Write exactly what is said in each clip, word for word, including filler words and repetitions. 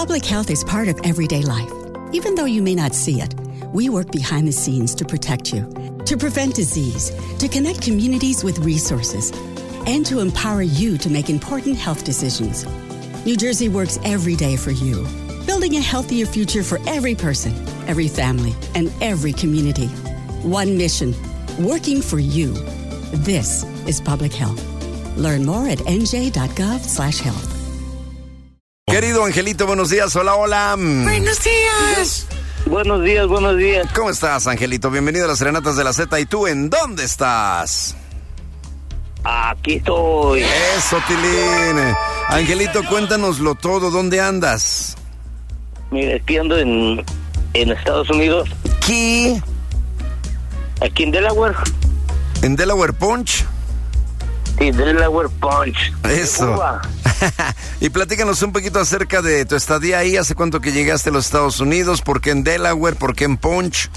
Public health is part of everyday life. Even though you may not see it, we work behind the scenes to protect you, to prevent disease, to connect communities with resources, and to empower you to make important health decisions. New Jersey works every day for you, building a healthier future for every person, every family, and every community. One mission, working for you. This is public health. Learn more at n j dot gov slash health. Querido Angelito, buenos días. Hola, hola. Buenos días. Buenos días, buenos días. ¿Cómo estás, Angelito? Bienvenido a las Serenatas de la Z. ¿Y tú en dónde estás? Aquí estoy. Eso, Tilín. Angelito, cuéntanoslo todo. ¿Dónde andas? Mira, aquí ando en, en Estados Unidos. ¿Qué? Aquí en Delaware. ¿En Delaware Punch? Sí, Delaware Punch. Eso. Y platícanos un poquito acerca de tu estadía ahí. ¿Hace cuánto que llegaste a los Estados Unidos? ¿Por qué en Delaware? ¿Por qué en Punch?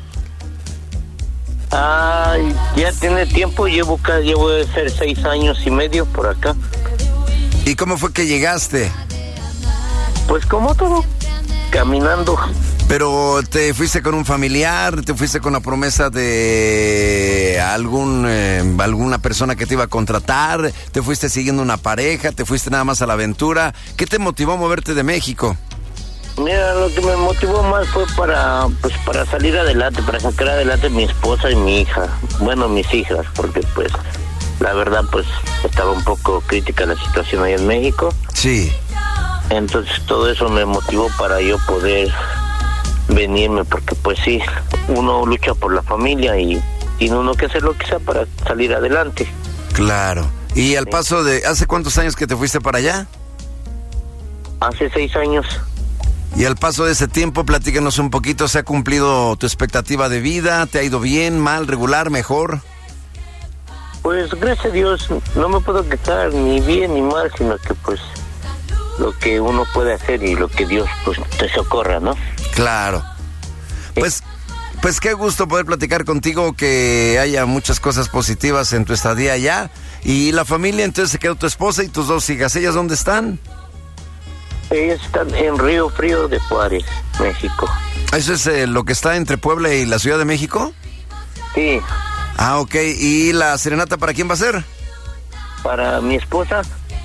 Ay, ya tiene tiempo. Llevo acá, llevo de ser seis años y medio por acá. ¿Y cómo fue que llegaste? Pues como todo, caminando. ¿Pero te fuiste con un familiar? ¿Te fuiste con la promesa de algún eh, alguna persona que te iba a contratar? ¿Te fuiste siguiendo una pareja? ¿Te fuiste nada más a la aventura? ¿Qué te motivó a moverte de México? Mira, lo que me motivó más fue para pues para salir adelante, para sacar adelante a mi esposa y mi hija. Bueno, mis hijas, porque pues la verdad pues estaba un poco crítica la situación ahí en México. Sí. Entonces todo eso me motivó para yo poder venirme, porque pues sí, uno lucha por la familia y tiene uno que hacer lo que sea para salir adelante. Claro. ¿Y al paso de, hace cuántos años que te fuiste para allá? Hace seis años. Y al paso de ese tiempo, platícanos un poquito, ¿se ha cumplido tu expectativa de vida? ¿Te ha ido bien, mal, regular, mejor? Pues gracias a Dios, no me puedo quejar ni bien ni mal, sino que pues lo que uno puede hacer y lo que Dios pues te socorra, ¿no? Claro. Pues, pues qué gusto poder platicar contigo, que haya muchas cosas positivas en tu estadía allá. Y la familia, entonces se quedó tu esposa y tus dos hijas. ¿Ellas dónde están? Ellas están en Río Frío de Juárez, México. ¿Eso es eh, lo que está entre Puebla y la Ciudad de México? Sí. Ah, ok. ¿Y la serenata para quién va a ser? Para mi esposa.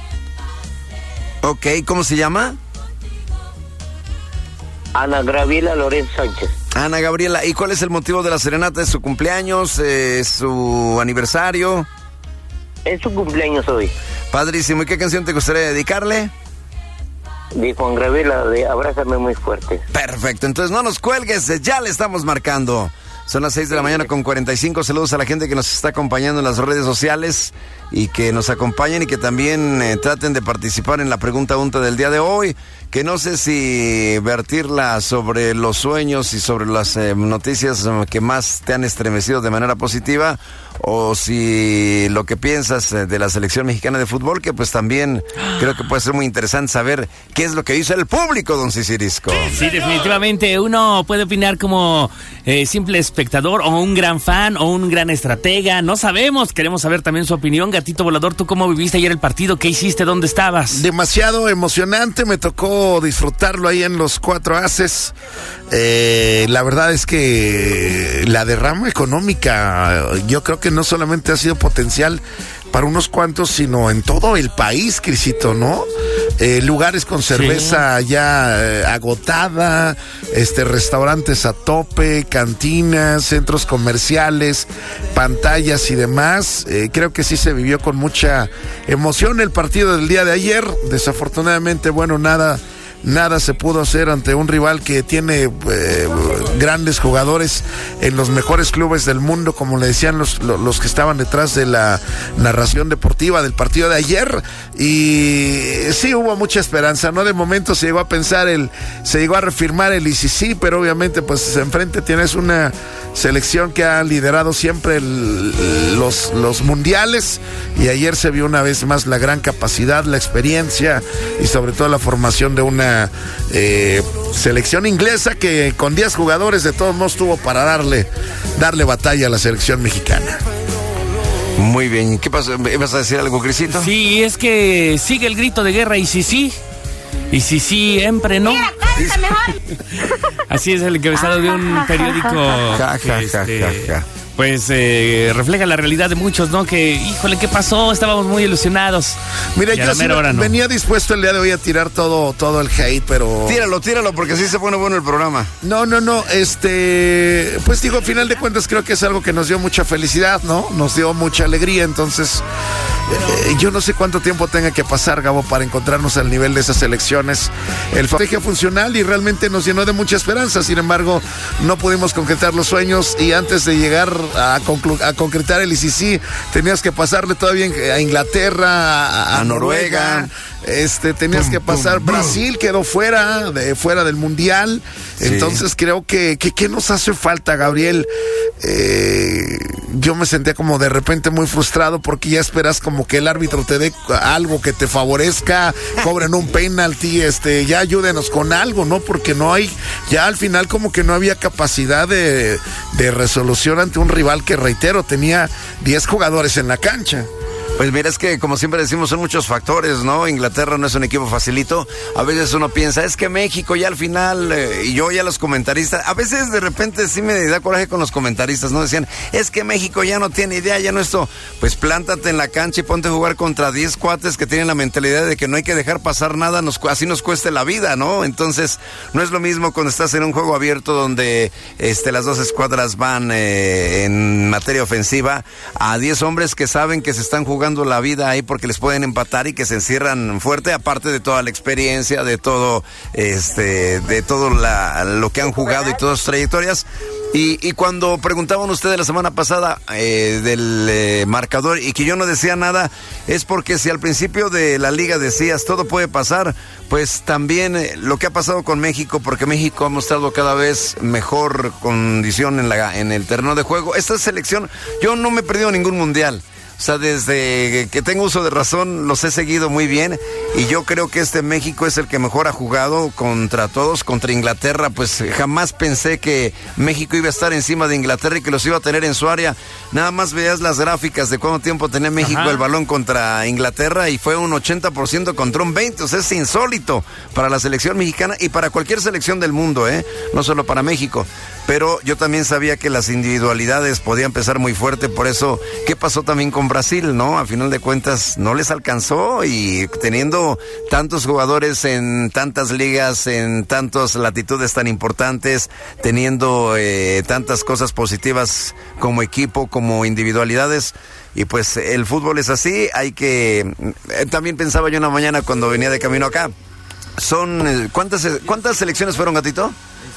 Ok, ¿cómo se llama? Ana Gabriela Lorenzo Sánchez. Ana Gabriela. ¿Y cuál es el motivo de la serenata? ¿Es su cumpleaños? ¿Es su aniversario? Es su cumpleaños hoy. Padrísimo. ¿Y qué canción te gustaría dedicarle? De Juan Gabriela, de Abrázame Muy Fuerte. Perfecto. Entonces no nos cuelgues, ya le estamos marcando. Son las seis de la mañana con cuarenta y cinco. Saludos a la gente que nos está acompañando en las redes sociales y que nos acompañen y que también eh, traten de participar en la pregunta unta del día de hoy, que no sé si vertirla sobre los sueños y sobre las eh, noticias que más te han estremecido de manera positiva, o si lo que piensas eh, de la selección mexicana de fútbol, que pues también creo que puede ser muy interesante saber qué es lo que dice el público, don Cicirisco. Sí, definitivamente uno puede opinar como eh, simple espectador o un gran fan o un gran estratega, no sabemos, queremos saber también su opinión. Gatito Volador, ¿tú cómo viviste ayer el partido? ¿Qué hiciste? ¿Dónde estabas? Demasiado emocionante, me tocó disfrutarlo ahí en los cuatro haces. Eh, la verdad es que la derrama económica, yo creo que no solamente ha sido potencial para unos cuantos, sino en todo el país, Crisito, ¿no? Eh, lugares con cerveza sí. ya eh, agotada, este, restaurantes a tope, cantinas, centros comerciales, pantallas y demás. Eh, creo que sí se vivió con mucha emoción el partido del día de ayer. Desafortunadamente, bueno, nada... Nada se pudo hacer ante un rival que tiene eh, grandes jugadores en los mejores clubes del mundo, como le decían los, los, los que estaban detrás de la narración deportiva del partido de ayer. Y sí hubo mucha esperanza, ¿no? De momento se llegó a pensar, el se llegó a reafirmar el I C C, pero obviamente pues enfrente tienes una selección que ha liderado siempre el, los, los mundiales, y ayer se vio una vez más la gran capacidad, la experiencia y sobre todo la formación de una Eh, selección inglesa que con diez jugadores de todos modos tuvo para darle darle batalla a la selección mexicana. Muy bien, ¿qué pasa? ¿Vas a decir algo, Crisito? Sí, es que sigue el grito de guerra y sí, sí. Y si siempre, ¿no? Mira, cállate mejor. Así es el encabezado de un periódico. Ja, ja, este, ja, ja, ja. Pues eh, refleja la realidad de muchos, ¿no? Que, híjole, ¿qué pasó? Estábamos muy ilusionados. Mira, Y a yo la sí mera hora no. venía dispuesto el día de hoy a tirar todo, todo el hate, pero... Tíralo, tíralo, porque así se pone bueno el programa. No, no, no, este, pues digo, al final de cuentas creo que es algo que nos dio mucha felicidad, ¿no? Nos dio mucha alegría, entonces eh, yo no sé cuánto tiempo tenga que pasar, Gabo, para encontrarnos al nivel de esas elecciones. El estrategia funcional y realmente nos llenó de mucha esperanza, sin embargo, no pudimos concretar los sueños y antes de llegar a, conclu- a concretar el I C C, tenías que pasarle todavía a Inglaterra, a, a A Noruega. Noruega. Este, tenías que pasar, Brasil quedó fuera, de, fuera del Mundial, Sí. entonces creo que, que, ¿qué nos hace falta, Gabriel? Eh, yo me sentía como de repente muy frustrado porque ya esperas como que el árbitro te dé algo que te favorezca, cobren un penalti, este, ya ayúdenos con algo, ¿no? Porque no hay, ya al final como que no había capacidad de, de resolución ante un rival que, reitero, tenía diez jugadores en la cancha. Pues mira, es que como siempre decimos, son muchos factores, ¿no? Inglaterra no es un equipo facilito. A veces uno piensa, es que México ya al final, eh, y yo ya los comentaristas, a veces de repente sí me da coraje con los comentaristas, ¿no? Decían, es que México ya no tiene idea, ya no esto. Pues plántate en la cancha y ponte a jugar contra diez cuates que tienen la mentalidad de que no hay que dejar pasar nada, nos, así nos cueste la vida, ¿no? Entonces, no es lo mismo cuando estás en un juego abierto donde este, las dos escuadras van eh, en materia ofensiva a diez hombres que saben que se están jugando la vida ahí porque les pueden empatar y que se encierran fuerte, aparte de toda la experiencia, de todo este, de todo la, lo que han jugado y todas sus trayectorias. Y, y cuando preguntaban ustedes la semana pasada eh, del eh, marcador y que yo no decía nada, es porque si al principio de la liga decías todo puede pasar, pues también eh, lo que ha pasado con México, porque México ha mostrado cada vez mejor condición en, la, en el terreno de juego. Esta selección, yo no me he perdido ningún mundial. O sea, desde que tengo uso de razón los he seguido muy bien y yo creo que este México es el que mejor ha jugado contra todos. Contra Inglaterra, pues jamás pensé que México iba a estar encima de Inglaterra y que los iba a tener en su área. Nada más veías las gráficas de cuánto tiempo tenía México Ajá. el balón contra Inglaterra y fue un ochenta por ciento contra un veinte por ciento. O sea, es insólito para la selección mexicana y para cualquier selección del mundo, ¿eh? No solo para México. Pero yo también sabía que las individualidades podían empezar muy fuerte, por eso, ¿qué pasó también con Brasil, no? A final de cuentas no les alcanzó y teniendo tantos jugadores en tantas ligas, en tantas latitudes tan importantes, teniendo eh, tantas cosas positivas como equipo, como individualidades, y pues el fútbol es así, hay que... Eh, también pensaba yo una mañana cuando venía de camino acá, son... Eh, ¿cuántas, ¿Cuántas selecciones fueron, Gatito?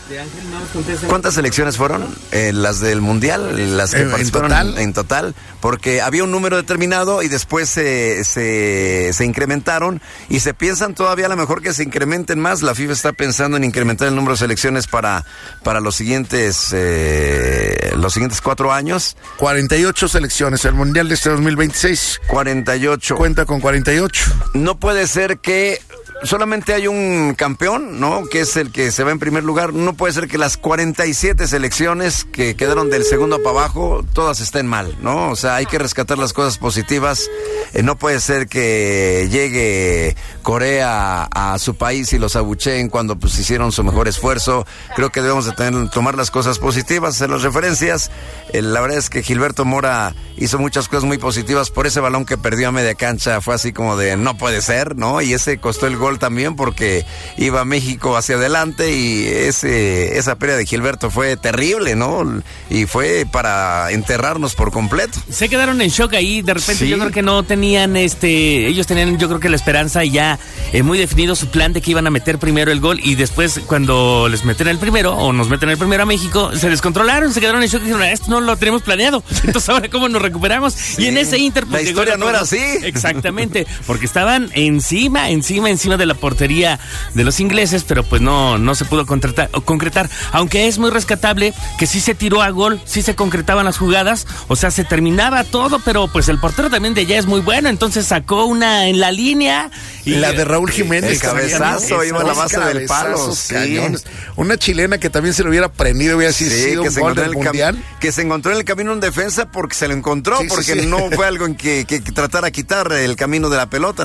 ¿Cuántas selecciones fueron? Eh, las del Mundial, las que ¿En, participaron en total? En, en total, porque había un número determinado y después se, se, se incrementaron y se piensan todavía a lo mejor que se incrementen más. La FIFA está pensando en incrementar el número de selecciones para, para los siguientes eh, los siguientes cuatro años. cuarenta y ocho selecciones, el Mundial de este dos mil veintiséis cuarenta y ocho. cuenta con cuarenta y ocho. No puede ser que solamente hay un campeón, ¿no? Que es el que se va en primer lugar. No puede ser que las cuarenta y siete selecciones que quedaron del segundo para abajo, todas estén mal, ¿no? O sea, hay que rescatar las cosas positivas. Eh, no puede ser que llegue Corea a, a su país y los abucheen cuando pues hicieron su mejor esfuerzo. Creo que debemos de tener, tomar las cosas positivas, hacer las referencias. Eh, la verdad es que Gilberto Mora hizo muchas cosas muy positivas. Por ese balón que perdió a media cancha fue así como de no puede ser, ¿no? Y ese costó el gol también porque iba México hacia adelante y ese esa pérdida de Gilberto fue terrible, ¿no? Y fue para enterrarnos por completo. Se quedaron en shock ahí, de repente Sí. yo creo que no tenían, este, ellos tenían yo creo que la esperanza y ya eh, muy definido su plan de que iban a meter primero el gol y después cuando les meten el primero o nos meten el primero a México, se descontrolaron, se quedaron en shock y dijeron, esto no lo tenemos planeado, entonces ahora cómo nos recuperamos. Sí. Y en ese inter... La historia no era así. Exactamente, porque estaban encima, encima, encima de la portería de los ingleses, pero pues no, no se pudo concretar, concretar, aunque es muy rescatable que sí se tiró a gol, sí se concretaban las jugadas, o sea, se terminaba todo, pero pues el portero también de allá es muy bueno, entonces sacó una en la línea. Y la de Raúl Jiménez. El cabezazo iba a la base del palo. Sí. Cañones. Una chilena que también se lo hubiera prendido, hubiera sido Sí, un que se, gol encontró del en el Mundial. cam- que se encontró en el camino en defensa porque se lo encontró, Sí, sí, porque sí. no fue algo en que, que, que tratara de quitar el camino de la pelota, ¿no?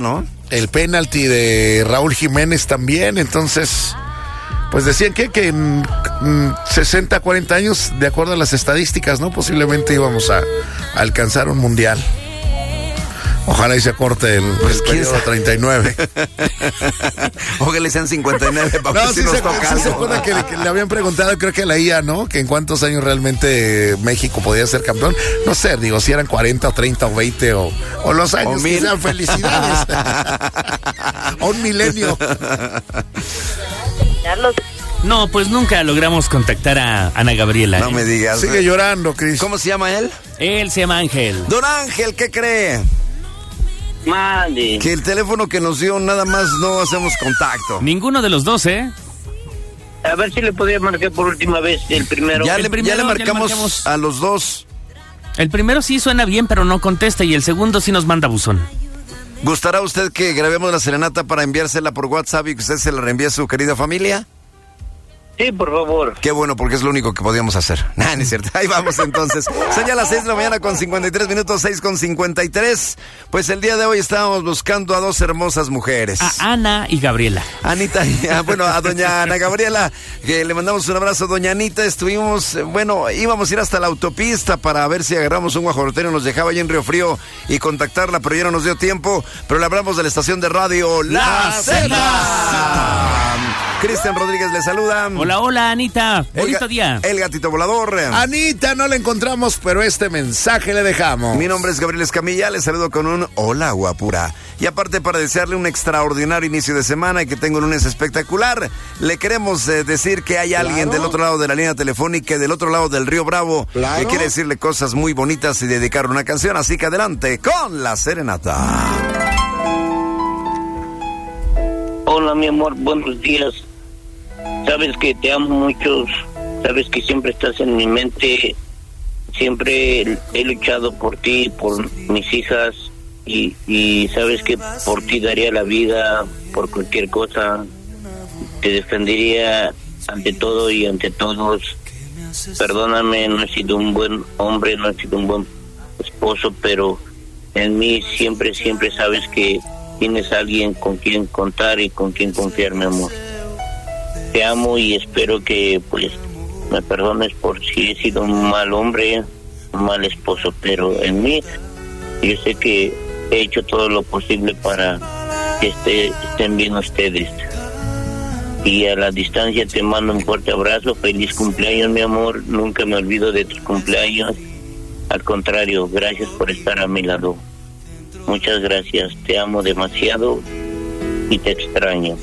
El penalti de Raúl Jiménez también, entonces, pues decían que, que en, en sesenta, cuarenta años, de acuerdo a las estadísticas, ¿no? Posiblemente íbamos a, a alcanzar un mundial. Ojalá y se corte el, pues, el periodo treinta y nueve. Ojalá sean cincuenta y nueve. Para no, sí, si se, sí se acuerda que, que le habían preguntado, creo que a la I A, ¿no? Que en cuántos años realmente México podía ser campeón. No sé, digo, si eran cuarenta o treinta o veinte o, o los años. O que sean felicidades. O un milenio. No, pues nunca logramos contactar a Ana Gabriela. No ¿eh? me digas. Sigue llorando, Cris. ¿Cómo se llama él? Él se llama Ángel. Don Ángel, ¿qué cree? Mande. Que el teléfono que nos dio nada más no hacemos contacto. Ninguno de los dos, ¿eh? A ver si le podía marcar por última vez el primero. Ya, el le, primero, ya le marcamos, ya le marcamos a los dos. El primero sí suena bien, pero no contesta, y el segundo sí nos manda buzón. ¿Gustará usted que grabemos la serenata para enviársela por WhatsApp y que usted se la reenvíe a su querida familia? Sí, por favor. Qué bueno, porque es lo único que podíamos hacer. Nah, no es cierto. Ahí vamos entonces. Son ya las seis de la mañana con cincuenta y tres minutos, seis con cincuenta y tres. Pues el día de hoy estábamos buscando a dos hermosas mujeres. A Ana y Gabriela. Anita, y a, bueno, a doña Ana Gabriela, que le mandamos un abrazo. Doña Anita, estuvimos, bueno, íbamos a ir hasta la autopista para ver si agarramos un guajolotero, nos dejaba allí en Río Frío y contactarla, pero ya no nos dio tiempo. Pero le hablamos de la estación de radio La Zeta. Cristian Rodríguez le saluda. Hola, hola, Anita. Bonito el, día. El gatito volador. Anita, no la encontramos, pero este mensaje le dejamos. Mi nombre es Gabriel Escamilla, le saludo con un hola, guapura. Y aparte, para desearle un extraordinario inicio de semana y que tenga un lunes espectacular, le queremos eh, decir que hay alguien ¿Claro? del otro lado de la línea telefónica, del otro lado del río Bravo, ¿Claro? que quiere decirle cosas muy bonitas y dedicarle una canción. Así que adelante con la serenata. Hola, mi amor, buenos días. Sabes que te amo mucho, sabes que siempre estás en mi mente, siempre he luchado por ti, por mis hijas, y, y sabes que por ti daría la vida, por cualquier cosa, te defendería ante todo y ante todos. Perdóname, no he sido un buen hombre, no he sido un buen esposo, pero en mí siempre, siempre sabes que tienes a alguien con quien contar y con quien confiar, mi amor. Te amo y espero que pues me perdones por si he sido un mal hombre, un mal esposo, pero en mí yo sé que he hecho todo lo posible para que esté, estén bien ustedes. Y a la distancia te mando un fuerte abrazo, feliz cumpleaños, mi amor, nunca me olvido de tus cumpleaños, al contrario, gracias por estar a mi lado. Muchas gracias, te amo demasiado y te extraño.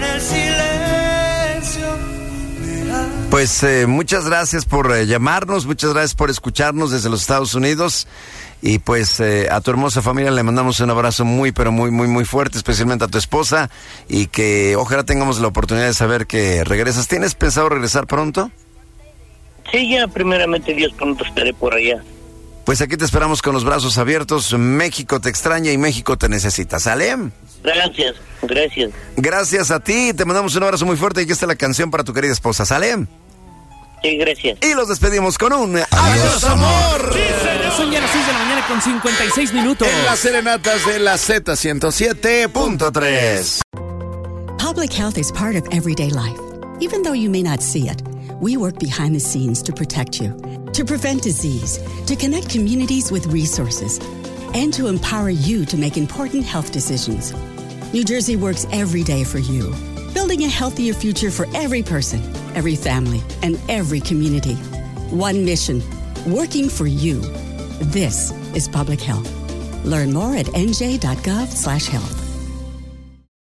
Pues eh, muchas gracias por eh, llamarnos, muchas gracias por escucharnos desde los Estados Unidos. Y pues eh, a tu hermosa familia le mandamos un abrazo muy, pero muy, muy, muy fuerte, especialmente a tu esposa. Y que ojalá tengamos la oportunidad de saber que regresas. ¿Tienes pensado regresar pronto? Sí, ya, primeramente Dios, pronto estaré por allá. Pues aquí te esperamos con los brazos abiertos. México te extraña y México te necesita. ¿Sale? Gracias, gracias. Gracias a ti. Te mandamos un abrazo muy fuerte y aquí está la canción para tu querida esposa. ¿Sale? Sí, gracias. Y los despedimos con un adiós, amor. Sí, señor. Son ya las seis de la mañana con cincuenta y seis minutos. En las serenatas de la Z ciento siete punto tres. Public health is part of everyday life. Even though you may not see it, we work behind the scenes to protect you, to prevent disease, to connect communities with resources, and to empower you to make important health decisions. New Jersey works every day for you, building a healthier future for every person, every family, and every community. One mission, working for you. This is public health. Learn more at n j dot gov slash health.